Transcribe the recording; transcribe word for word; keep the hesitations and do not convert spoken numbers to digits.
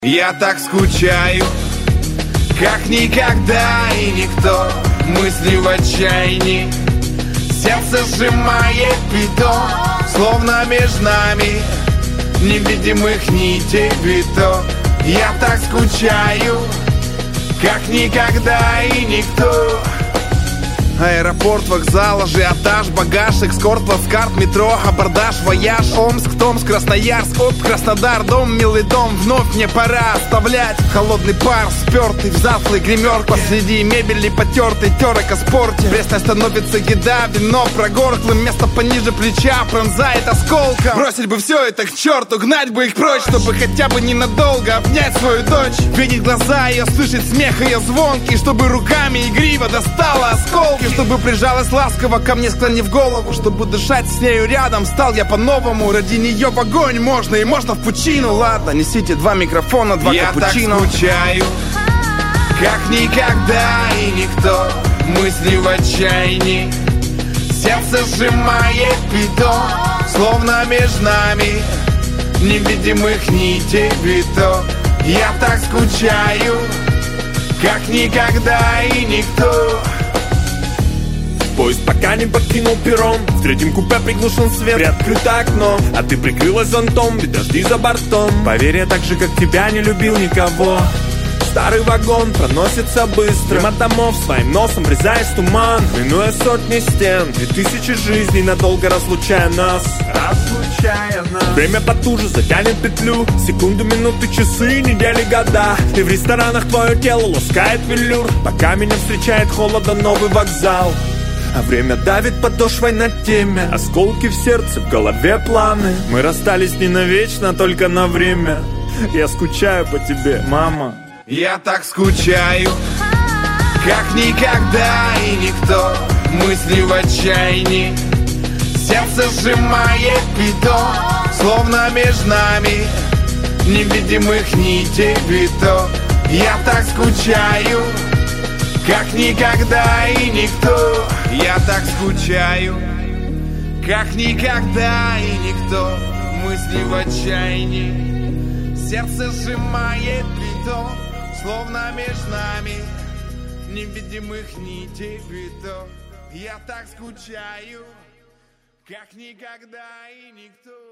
Я так скучаю, как никогда и никто. Мысли в отчаянии, сердце сжимает бетон. Словно между нами невидимых нитей виток. Я так скучаю, как никогда и никто. Аэропорт, вокзал, ажиотаж, багаж, экскорт, плацкарт, метро, абордаж, вояж, Омск, Томск, Красноярск, Оп, Краснодар, дом, милый дом. Вновь мне пора оставлять холодный пар, спертый в затлой гримерке. Посреди мебели потертый терок о спорте. Пресной становится еда, вино прогорклым. Место пониже плеча пронзает осколком. Бросить бы все это к черту, гнать бы их прочь, чтобы хотя бы ненадолго обнять свою дочь. Видеть глаза ее, слышать смех ее звонкий, чтобы руками игриво достала осколки. Чтобы прижалась ласково ко мне, склонив голову. Чтобы дышать с нею рядом, стал я по-новому. Ради нее в огонь можно и можно в пучину. Ладно, несите два микрофона, два я капучино. Я так скучаю, как никогда и никто. Мысли в отчаянии, сердце сжимает бетон. Словно между нами невидимых нитей виток. Я так скучаю, как никогда и никто. Поезд пока не покинул перрон. В третьем купе приглушен свет, приоткрыто окно, а ты прикрылась зонтом, ведь дожди за бортом. Поверь, я так же, как тебя, не любил никого. Старый вагон проносится быстро, мимо домов своим носом врезаясь в туман. Минуя сотни стен и тысячи жизней, надолго разлучая нас. Разлучая нас. Время потуже затянет петлю. Секунды, минуты, часы, недели, года. И в ресторанах твое тело ласкает велюр, пока меня встречает холодом новый вокзал. А время давит подошвой на теме. Осколки в сердце, в голове планы. Мы расстались не навечно, а только на время. Я скучаю по тебе, мама. Я так скучаю, как никогда и никто. Мысли в отчаянии, сердце сжимает бетон. Словно между нами невидимых нитей виток. Я так скучаю, как никогда и никто. Я так скучаю, как никогда и никто. Мысли в отчаянии, сердце сжимает бетон. Словно между нами невидимых нитей виток. Я так скучаю, как никогда и никто.